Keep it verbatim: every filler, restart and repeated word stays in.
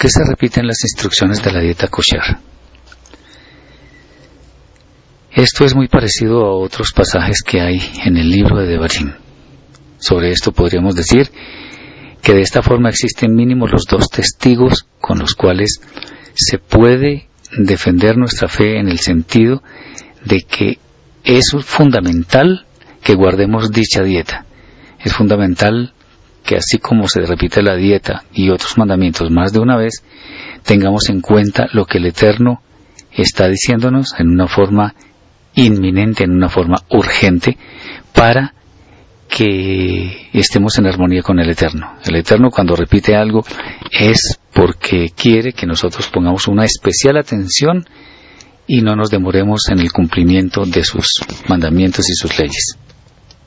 qué se repiten las instrucciones de la dieta kosher? Esto es muy parecido a otros pasajes que hay en el libro de Devarim. Sobre esto podríamos decir que de esta forma existen mínimo los dos testigos con los cuales se puede defender nuestra fe, en el sentido de que es fundamental que guardemos dicha dieta. Es fundamental que, así como se repite la dieta y otros mandamientos más de una vez, tengamos en cuenta lo que el Eterno está diciéndonos en una forma inminente, en una forma urgente, para que estemos en armonía con el Eterno. El Eterno, cuando repite algo, es porque quiere que nosotros pongamos una especial atención y no nos demoremos en el cumplimiento de sus mandamientos y sus leyes.